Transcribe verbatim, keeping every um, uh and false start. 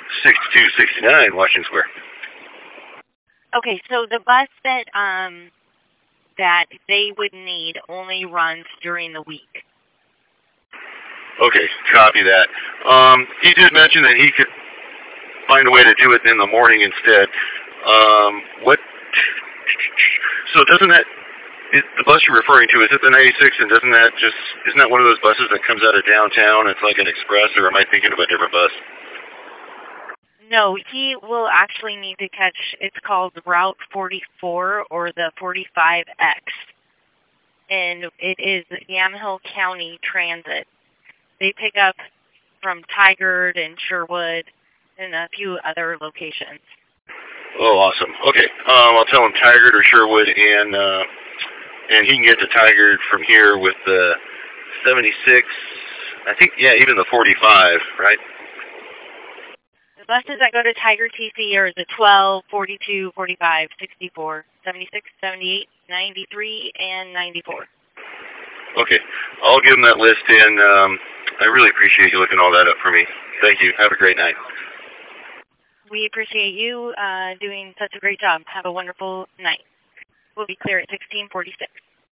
sixty-two sixty-nine Washington Square. Okay, so the bus that um that they would need only runs during the week. Okay, copy that. Um, he did mention that he could find a way to do it in the morning instead. Um, what? So doesn't that, is the bus you're referring to, is it the ninety-six, and doesn't that just, isn't that one of those buses that comes out of downtown? It's like an express, or am I thinking of a different bus? No, he will actually need to catch, it's called Route forty-four or the forty-five X. And it is Yamhill County Transit. They pick up from Tigard and Sherwood and a few other locations. Oh, awesome. Okay, um, I'll tell him Tigard or Sherwood, and uh, and he can get to Tigard from here with the seventy-six, I think, yeah, even the forty-five, right? The buses that go to Tigard T C are the twelve, forty-two, forty-five, sixty-four, seventy-six, seventy-eight, ninety-three, and ninety-four. Okay, I'll give him that list, and um, I really appreciate you looking all that up for me. Thank you. Have a great night. We appreciate you uh, doing such a great job. Have a wonderful night. We'll be clear at sixteen forty-six.